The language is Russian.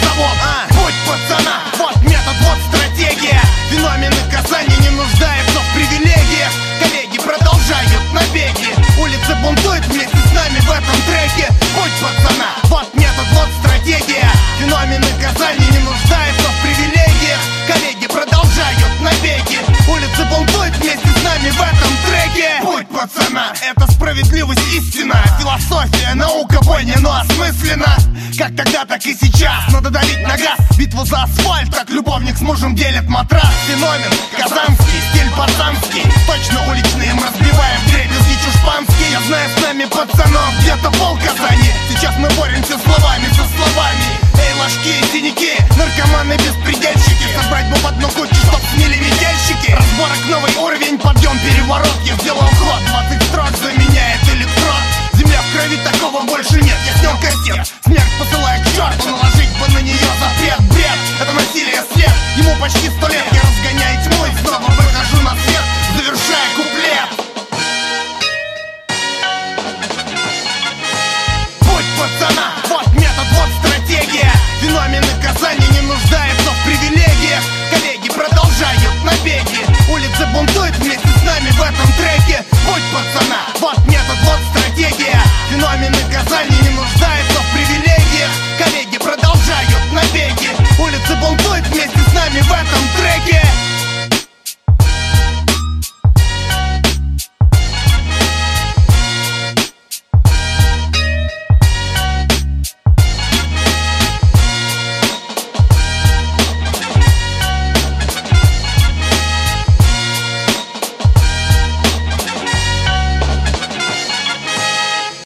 завод. Путь пацана, вот метод, вот стратегия. Феномены Казани не нуждаются в привилегиях. Коллеги продолжают набеги. Улицы бунтуют вместе с нами в этом треке. Путь пацана, вот метод, вот стратегия. Феномены Казани не нуждаются в привилегиях. Коллеги продолжают набеги. Улицы бунтуют вместе с нами в этом треке. Путь пацана, это справедливость, истина. Философия, наука, бойня, но осмысленно. Как тогда, так и сейчас. Надо давить на газ, битву за асфальт. Как любовник с мужем делит матрас. Феномен казанский, стиль пацанский. Точно уличный, им разбиваем дребезги чушпанские. Я знаю, с нами пацанов где-то пол Казани. Сейчас мы боремся словами со словами. Эй, ложки и синяки, наркоманы, беспредельщики. Собрать бы в одну кучу, чтоб смели метельщики. Разборок, новый уровень, подъем, переворот. Я сделал ход, 20 строк заменяет электронный.